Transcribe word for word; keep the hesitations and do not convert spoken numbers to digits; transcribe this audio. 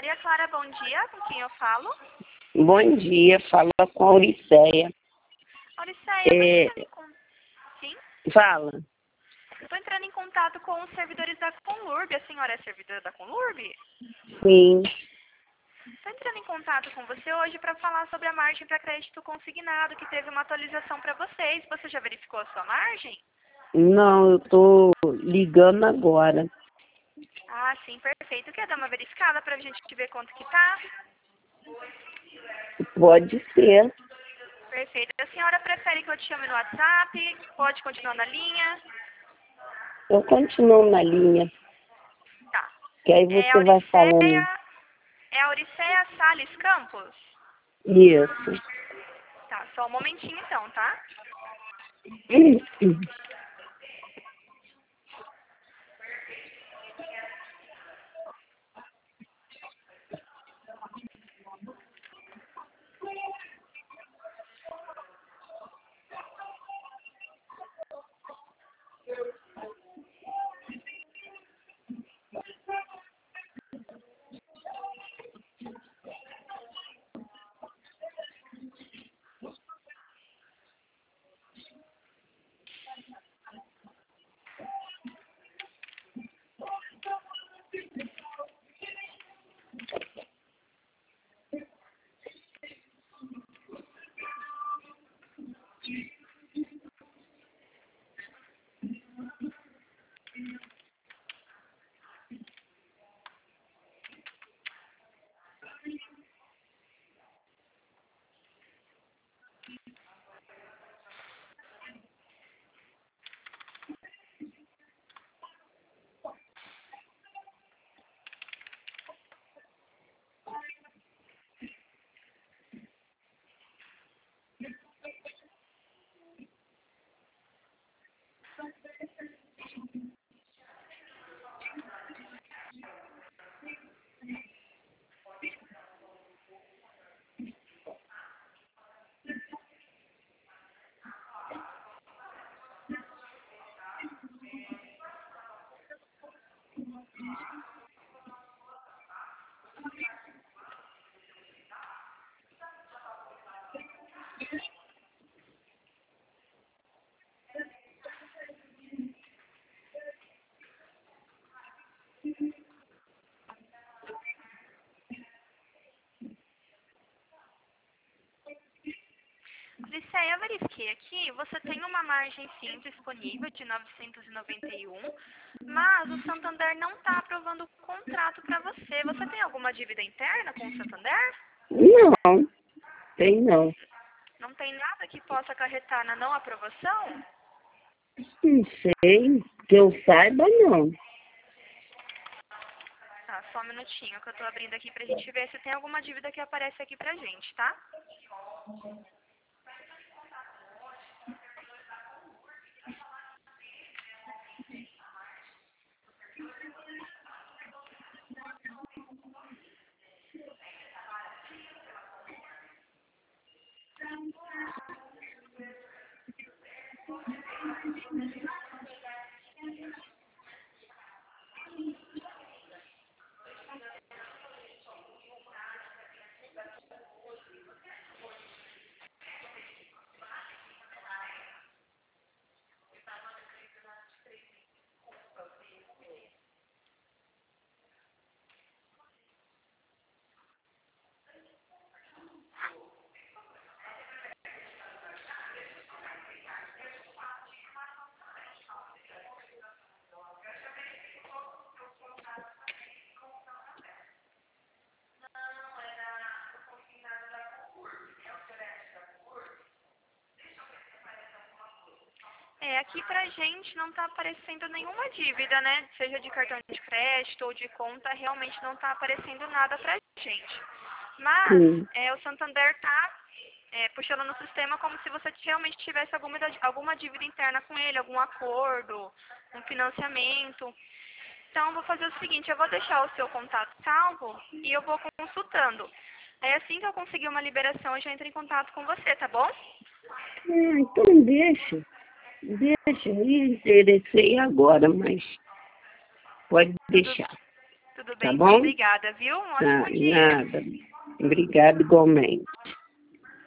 Maria Clara, bom dia. Com quem eu falo? Bom dia, fala com a Auriceia. Auriceia, eu É, tô entrando em con- Sim? fala. Eu tô entrando em contato com os servidores da Conlurb. A senhora é servidora da Conlurb? Sim. Estou entrando em contato com você hoje para falar sobre a margem para crédito consignado, que teve uma atualização para vocês. Você já verificou a sua margem? Não, eu tô ligando agora. Ah, sim, perfeito. Quer dar uma verificada para a gente ver quanto que tá? Pode ser. Perfeito. A senhora prefere que eu te chame no WhatsApp? Pode continuar na linha? Eu continuo na linha, Tá. que aí É a você vai falando. Auriceia, é a Auriceia Salles Campos? Isso. Tá, só um momentinho então, tá? Auriceia, eu verifiquei aqui, você tem uma margem sim disponível de novecentos e noventa e um, mas o Santander não está aprovando o contrato para você. Você tem alguma dívida interna com o Santander? Não, tem não. Não tem nada que possa acarretar na não aprovação? Não sei, que eu saiba não. Tá, só um minutinho que eu tô abrindo aqui pra gente ver se tem alguma dívida que aparece aqui pra gente, tá? É, aqui pra gente não tá aparecendo nenhuma dívida, né? Seja de cartão de crédito ou de conta, realmente não tá aparecendo nada pra gente. Mas Sim. é, o Santander tá é, puxando no sistema como se você realmente tivesse alguma, alguma dívida interna com ele, algum acordo, um financiamento. Então, eu vou fazer o seguinte, eu vou deixar o seu contato salvo e eu vou consultando. Aí, assim que eu conseguir uma liberação, eu já entro em contato com você, tá bom? Ah, então deixa. Deixa, eu me interessei agora, mas pode Tudo, deixar. tudo bem. bem, bom? obrigada, viu? Um Tá, ótimo dia. nada. Obrigada igualmente.